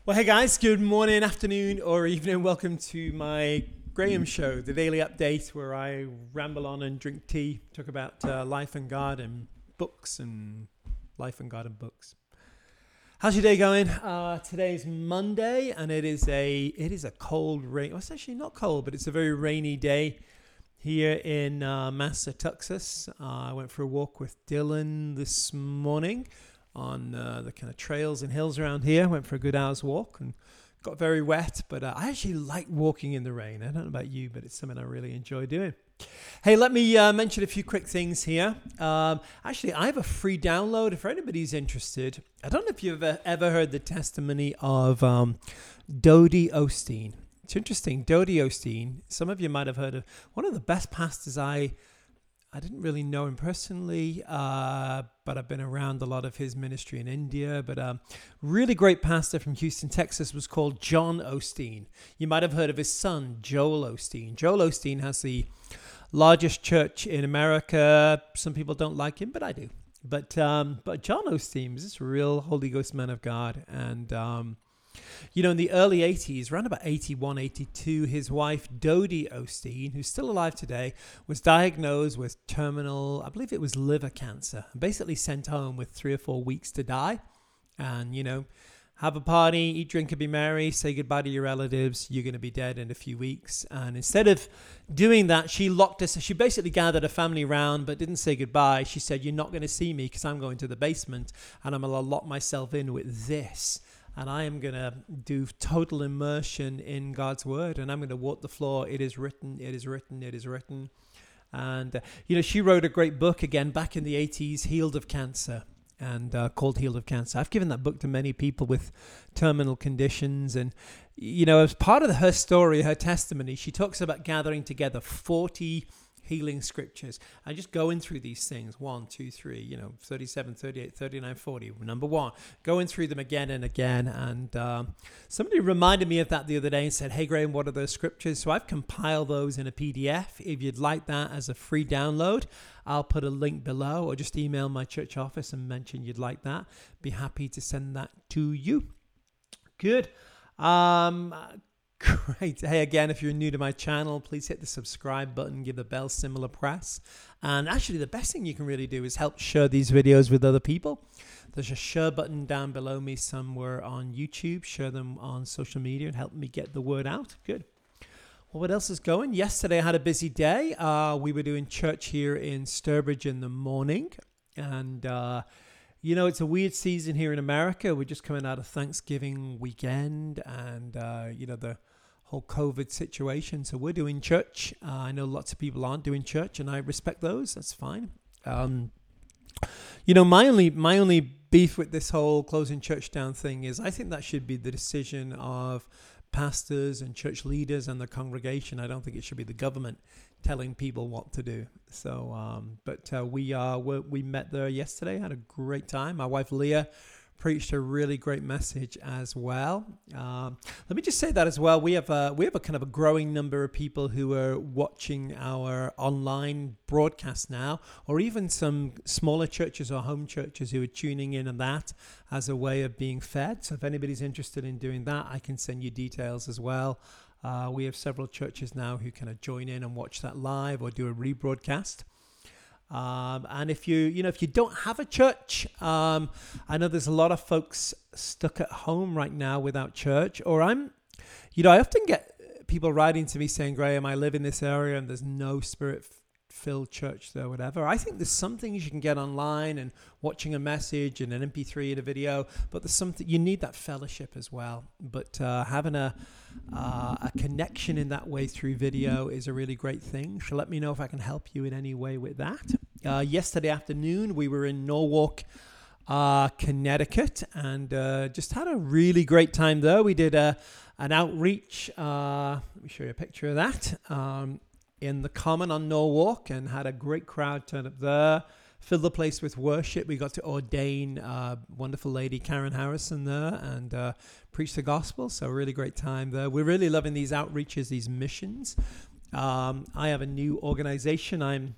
Well, hey guys, good morning, afternoon, or evening. Welcome to my Graham Show, the daily update where I ramble on and drink tea, talk about life and God and books and life and God and books. How's your day going? Today's Monday, and it is a cold rain. Well, it's actually not cold, but it's a very rainy day here in Massachusetts. I went for a walk with Dylan this morning on the kind of trails and hills around here. Went for a good hour's walk and got very wet, but I actually like walking in the rain. I don't know about you, but it's something I really enjoy doing. Hey, let me mention a few quick things here. Actually, I have a free download if anybody's interested. I don't know if you've ever heard the testimony of Dodie Osteen. It's interesting. Dodie Osteen, some of you might have heard of, one of the best pastors. I didn't really know him personally, but I've been around a lot of his ministry in India. But really great pastor from Houston, Texas, was called John Osteen. You might have heard of his son, Joel Osteen. Joel Osteen has the largest church in America. Some people don't like him, but I do. But John Osteen is this real Holy Ghost man of God. And in the early 80s, around about 81, 82, his wife, Dodie Osteen, who's still alive today, was diagnosed with terminal, I believe it was liver cancer, basically sent home with 3 or 4 weeks to die. And, have a party, eat, drink, and be merry, say goodbye to your relatives. You're going to be dead in a few weeks. And instead of doing that, she locked us. She basically gathered a family round, but didn't say goodbye. She said, "You're not going to see me because I'm going to the basement and I'm going to lock myself in with this. And I am going to do total immersion in God's word. And I'm going to walk the floor. It is written, it is written, it is written." And, she wrote a great book again back in the 80s, Healed of Cancer, and called Healed of Cancer. I've given that book to many people with terminal conditions. And, as part of her story, her testimony, she talks about gathering together 40 healing scriptures and just going through these things 1, 2, 3, 37, 38, 39, 40. Number one, going through them again and again. And somebody reminded me of that the other day and said, "Hey Graham, what are those scriptures?" So I've compiled those in a PDF. If you'd like that as a free download, I'll put a link below, or just email my church office and mention you'd like that. Be happy to send that to you. Good. Great. Hey, again, if you're new to my channel, please hit the subscribe button, give the bell similar press. And actually, the best thing you can really do is help share these videos with other people. There's a share button down below me somewhere on YouTube. Share them on social media and help me get the word out. Good. Well, what else is going? Yesterday, I had a busy day. We were doing church here in Sturbridge in the morning. And it's a weird season here in America. We're just coming out of Thanksgiving weekend and, the whole COVID situation. So we're doing church. I know lots of people aren't doing church, and I respect those. That's fine. My only beef with this whole closing church down thing is I think that should be the decision of pastors and church leaders and the congregation. I don't think it should be the government telling people what to do. So, we met there yesterday, had a great time. My wife Leah preached a really great message as well. Let me just say that as well. We have a kind of a growing number of people who are watching our online broadcast now, or even some smaller churches or home churches who are tuning in on that as a way of being fed. So if anybody's interested in doing that, I can send you details as well. We have several churches now who kind of join in and watch that live or do a rebroadcast. And if you don't have a church, I know there's a lot of folks stuck at home right now without church, or I often get people writing to me saying, "Graham, I live in this area and there's no spirit-filled church there," whatever. I think there's some things you can get online and watching a message and an MP3 and a video, but there's something you need that fellowship as well. But having a connection in that way through video is a really great thing. So let me know if I can help you in any way with that. Yesterday afternoon, we were in Norwalk, Connecticut, and just had a really great time there. We did an outreach. Let me show you a picture of that. In the Common on Norwalk, and had a great crowd turn up there. Filled the place with worship. We got to ordain wonderful lady Karen Harrison there and preach the gospel. So a really great time there. We're really loving these outreaches, these missions. I have a new organization I'm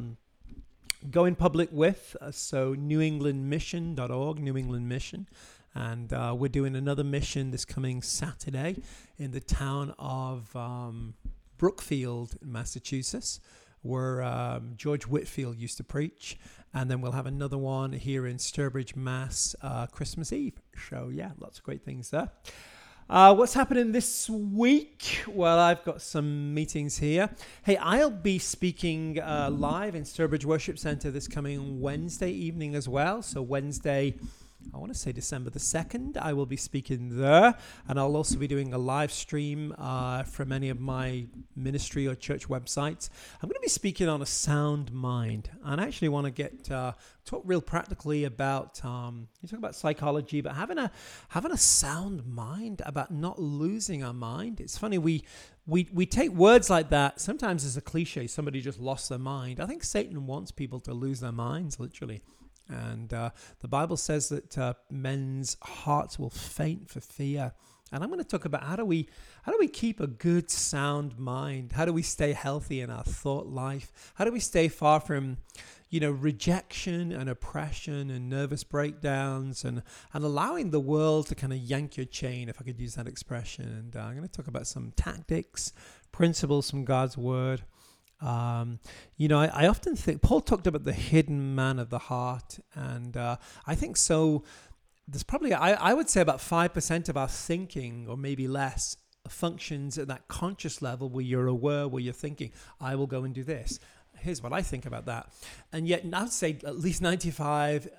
going public with. So newenglandmission.org, New England Mission. And we're doing another mission this coming Saturday in the town of Brookfield, Massachusetts, where George Whitefield used to preach. And then we'll have another one here in Sturbridge, Mass, Christmas Eve. So, yeah, lots of great things there. What's happening this week? Well, I've got some meetings here. Hey, I'll be speaking live in Sturbridge Worship Centre this coming Wednesday evening as well. So Wednesday, I want to say December the 2nd, I will be speaking there. And I'll also be doing a live stream from any of my ministry or church websites. I'm going to be speaking on a sound mind. And I actually want to talk real practically about, you talk about psychology, but having a sound mind, about not losing our mind. It's funny, we take words like that sometimes as a cliche. Somebody just lost their mind. I think Satan wants people to lose their minds, literally. And the Bible says that men's hearts will faint for fear. And I'm going to talk about how do we keep a good, sound mind? How do we stay healthy in our thought life? How do we stay far from, rejection and oppression and nervous breakdowns and allowing the world to kind of yank your chain, if I could use that expression. And I'm going to talk about some tactics, principles from God's Word. I often think Paul talked about the hidden man of the heart, and I think so. There's probably, I would say, about 5% of our thinking, or maybe less, functions at that conscious level where you're aware, where you're thinking, I will go and do this. Here's what I think about that. And yet, I'd say at least 95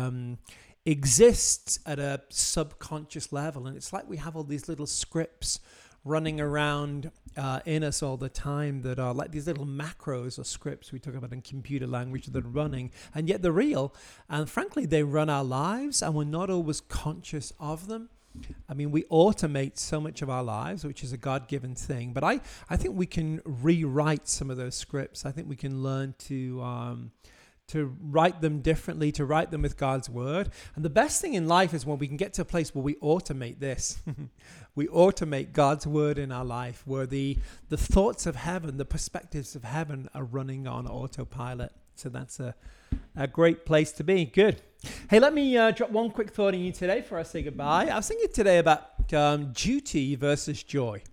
exists at a subconscious level. And it's like we have all these little scripts running around in us all the time that are like these little macros or scripts we talk about in computer language that are running, and yet they're real. And frankly, they run our lives and we're not always conscious of them. I mean, we automate so much of our lives, which is a God-given thing. But I think we can rewrite some of those scripts. I think we can learn to write them differently, to write them with God's Word. And the best thing in life is when we can get to a place where we automate this. We automate God's Word in our life, where the thoughts of heaven, the perspectives of heaven are running on autopilot. So that's a great place to be. Good. Hey, let me drop one quick thought on you today before I say goodbye. I was thinking today about duty versus joy.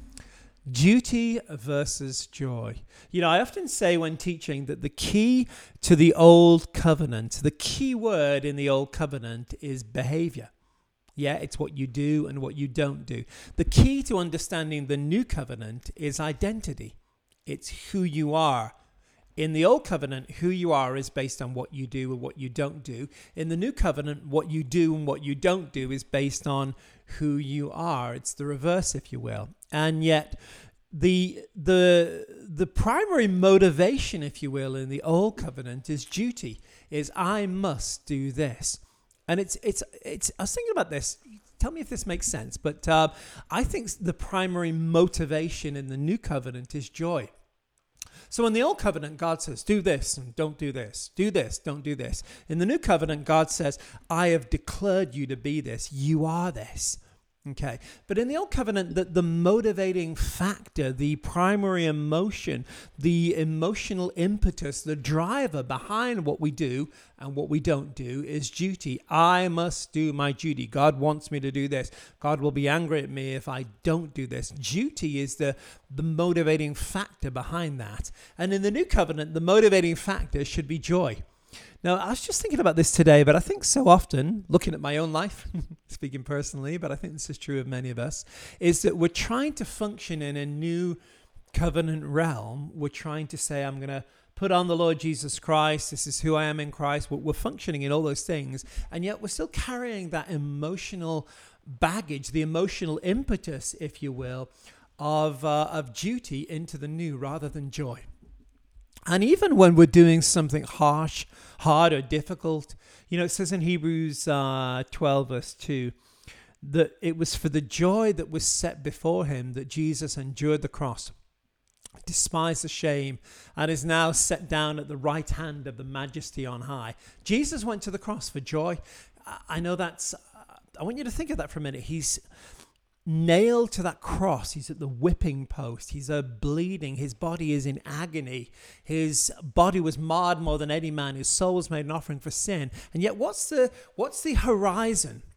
Duty versus joy. I often say when teaching that the key to the old covenant, the key word in the old covenant is behavior. Yeah, it's what you do and what you don't do. The key to understanding the new covenant is identity. It's who you are. In the old covenant, who you are is based on what you do and what you don't do. In the new covenant, what you do and what you don't do is based on who you are. It's the reverse, if you will. And yet, the primary motivation, if you will, in the old covenant is duty. Is I must do this, and it's. I was thinking about this. Tell me if this makes sense. But I think the primary motivation in the new covenant is joy. So in the old covenant, God says, do this and don't do this. Do this, don't do this. In the new covenant, God says, I have declared you to be this. You are this. Okay. But in the old covenant, the motivating factor, the primary emotion, the emotional impetus, the driver behind what we do and what we don't do is duty. I must do my duty. God wants me to do this. God will be angry at me if I don't do this. Duty is the motivating factor behind that. And in the new covenant, the motivating factor should be joy. Now, I was just thinking about this today, but I think so often, looking at my own life, speaking personally, but I think this is true of many of us, is that we're trying to function in a new covenant realm. We're trying to say, I'm going to put on the Lord Jesus Christ. This is who I am in Christ. We're functioning in all those things, and yet we're still carrying that emotional baggage, the emotional impetus, if you will, of duty into the new rather than joy. And even when we're doing something harsh, hard, or difficult, it says in Hebrews 12, verse 2, that it was for the joy that was set before him that Jesus endured the cross, despised the shame, and is now set down at the right hand of the Majesty on high. Jesus went to the cross for joy. I know that's, I want you to think of that for a minute. He's nailed to that cross. He's at the whipping post. He's bleeding. His body is in agony. His body was marred more than any man. His soul was made an offering for sin. And yet what's the horizon?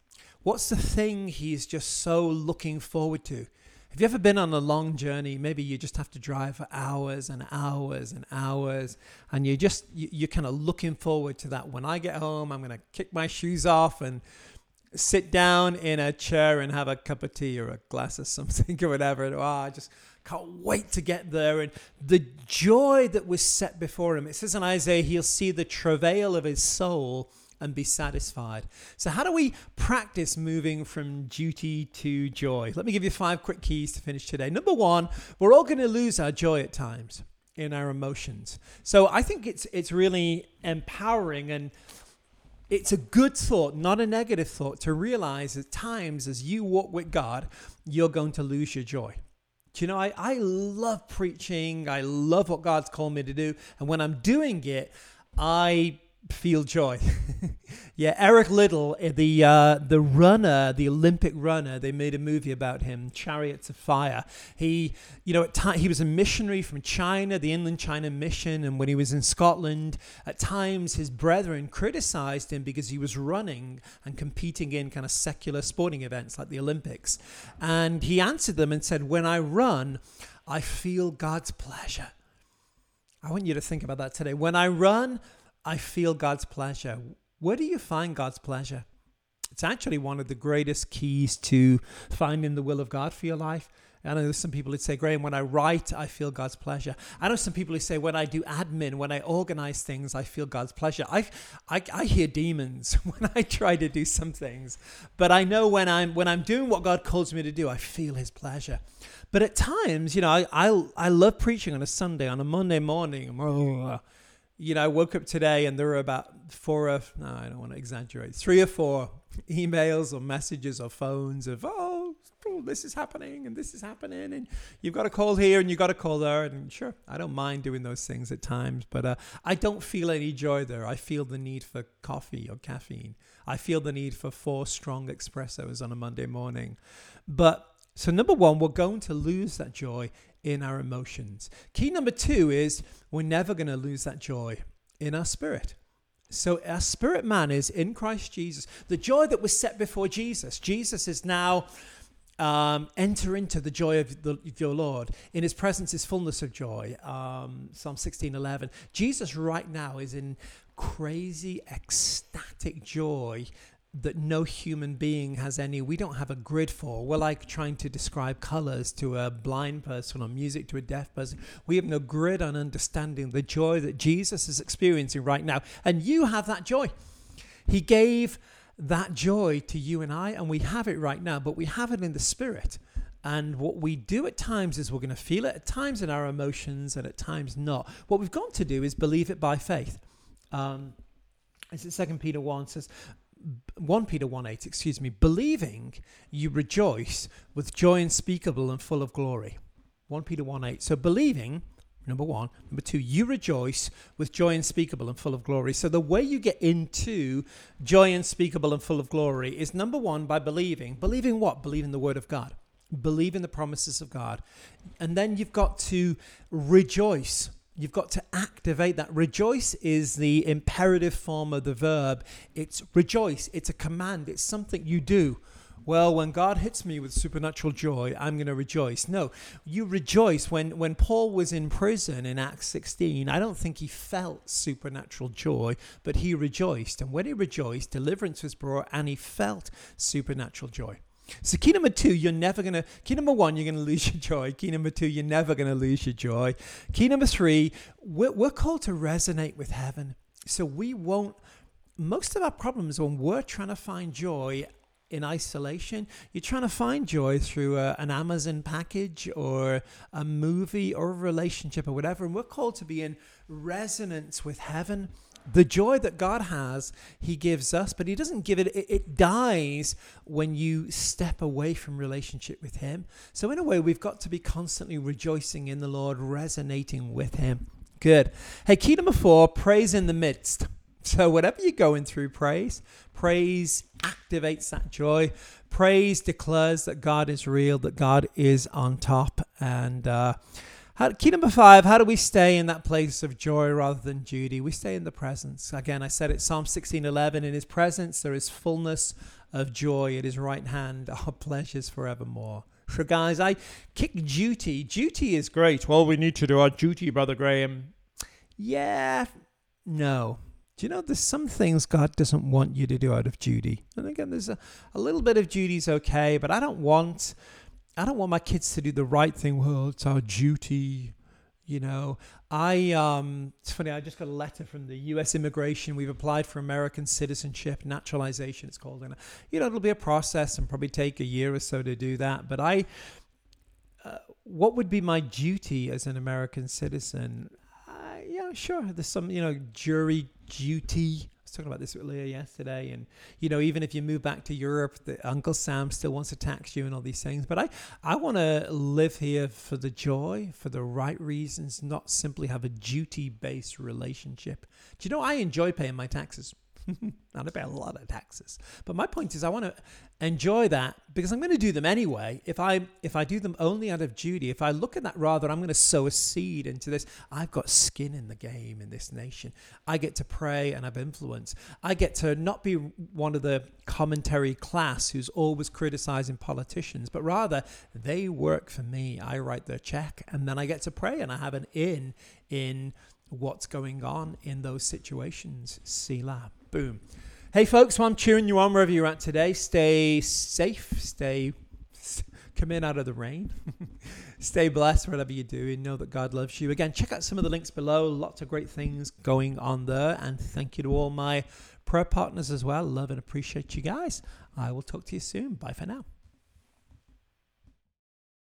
What's the thing he's just so looking forward to? Have you ever been on a long journey? Maybe you just have to drive for hours and hours and hours, and you're kind of looking forward to that. When I get home, I'm going to kick my shoes off and sit down in a chair and have a cup of tea or a glass of something or whatever. And, I just can't wait to get there. And the joy that was set before him, it says in Isaiah, he'll see the travail of his soul and be satisfied. So how do we practice moving from duty to joy? Let me give you 5 quick keys to finish today. Number 1, we're all going to lose our joy at times in our emotions. So I think it's really empowering, and it's a good thought, not a negative thought, to realize at times as you walk with God, you're going to lose your joy. Do you know, I love preaching. I love what God's called me to do. And when I'm doing it, I feel joy. Yeah, Eric Liddell, the runner, the Olympic runner, they made a movie about him, Chariots of Fire. He was a missionary from China, the Inland China Mission, and when he was in Scotland, at times his brethren criticized him because he was running and competing in kind of secular sporting events like the Olympics. And he answered them and said, "When I run, I feel God's pleasure." I want you to think about that today. When I run, I feel God's pleasure. Where do you find God's pleasure? It's actually one of the greatest keys to finding the will of God for your life. I know there's some people who say, "Graham, when I write, I feel God's pleasure." I know some people who say, "When I do admin, when I organize things, I feel God's pleasure." I hear demons when I try to do some things, but I know when I'm doing what God calls me to do, I feel His pleasure. But at times, I love preaching on a Sunday, on a Monday morning. I woke up today and there were about 3 or 4 emails or messages or phones of, this is happening and this is happening and you've got to call here and you've got to call there. And sure, I don't mind doing those things at times, but I don't feel any joy there. I feel the need for coffee or caffeine. I feel the need for 4 strong espressos on a Monday morning. So number 1, we're going to lose that joy in our emotions. Key number 2 is we're never going to lose that joy in our spirit. So our spirit man is in Christ Jesus. The joy that was set before Jesus. Jesus is now enter into the joy of your Lord. In His presence is fullness of joy. Psalm 16:11. Jesus right now is in crazy, ecstatic joy that no human being has any. We don't have a grid for. We're like trying to describe colors to a blind person or music to a deaf person. We have no grid on understanding the joy that Jesus is experiencing right now. And you have that joy. He gave that joy to you and I, and we have it right now, but we have it in the spirit. And what we do at times is we're going to feel it at times in our emotions and at times not. What we've got to do is believe it by faith. It's 2 Peter 1 says, 1 Peter 1:8, believing you rejoice with joy unspeakable and full of glory. 1 Peter 1:8. So believing, number 1. Number 2, you rejoice with joy unspeakable and full of glory. So the way you get into joy unspeakable and full of glory is number 1, by believing. Believing what? Believing the word of God. Believing the promises of God. And then you've got to rejoice. You've got to activate that. Rejoice is the imperative form of the verb. It's rejoice. It's a command. It's something you do. Well, when God hits me with supernatural joy, I'm going to rejoice. No, you rejoice. When Paul was in prison in Acts 16, I don't think he felt supernatural joy, but he rejoiced. And when he rejoiced, deliverance was brought and he felt supernatural joy. So key number 2, key number 1, you're going to lose your joy. Key number 2, you're never going to lose your joy. Key number 3, we're called to resonate with heaven. So most of our problems when we're trying to find joy in isolation, you're trying to find joy through an Amazon package or a movie or a relationship or whatever. And we're called to be in resonance with heaven. The joy that God has, He gives us, but He doesn't give it. It dies when you step away from relationship with Him. So in a way, we've got to be constantly rejoicing in the Lord, resonating with Him. Good. Hey, key number 4, praise in the midst. So whatever you're going through, praise activates that joy. Praise declares that God is real, that God is on top. And Key number 5, how do we stay in that place of joy rather than duty? We stay in the presence. Again, I said it, Psalm 16:11, in his presence there is fullness of joy. At his right hand are pleasures forevermore. So guys, I kick duty. Duty is great. Well, we need to do our duty, Brother Graham. Yeah, no. Do you know there's some things God doesn't want you to do out of duty? And again, there's a little bit of duty is okay, but I don't want my kids to do the right thing. Well, it's our duty, you know. It's funny, I just got a letter from the U.S. immigration. We've applied for American citizenship, naturalization it's called. And, it'll be a process and probably take a year or so to do that. But what would be my duty as an American citizen? Yeah, sure. There's some, jury duty. I was talking about this with Leah yesterday. And, even if you move back to Europe, Uncle Sam still wants to tax you and all these things. But I want to live here for the joy, for the right reasons, not simply have a duty-based relationship. Do you know I enjoy paying my taxes? I pay a lot of taxes. But my point is I want to enjoy that because I'm going to do them anyway. If I do them only out of duty, if I look at that rather, I'm going to sow a seed into this. I've got skin in the game in this nation. I get to pray and have influence. I get to not be one of the commentary class who's always criticizing politicians, but rather they work for me. I write their check and then I get to pray and I have an in what's going on in those situations. Selah. Boom. Hey folks, well, I'm cheering you on wherever you're at today. Stay safe. Come in out of the rain. Stay blessed whatever you do and know that God loves you. Again, check out some of the links below. Lots of great things going on there. And thank you to all my prayer partners as well. Love and appreciate you guys. I will talk to you soon. Bye for now.